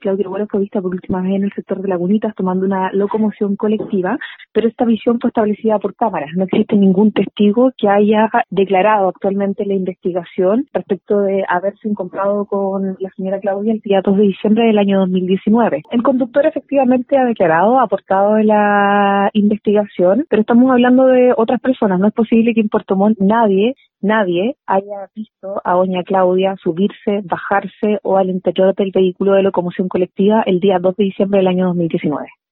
Claudia Bueno fue vista por última vez en el sector de Lagunitas tomando una locomoción colectiva, pero esta visión fue establecida por cámaras. No existe ningún testigo que haya declarado actualmente la investigación respecto de haberse encontrado con la señora Claudia el día 2 de diciembre del año 2019. El conductor efectivamente ha declarado, ha aportado en la investigación, pero estamos hablando de otras personas. No es posible que en Puerto Montt nadie haya visto a doña Claudia subirse, bajarse o al interior del vehículo de locomoción colectiva el día 2 de diciembre del año 2019.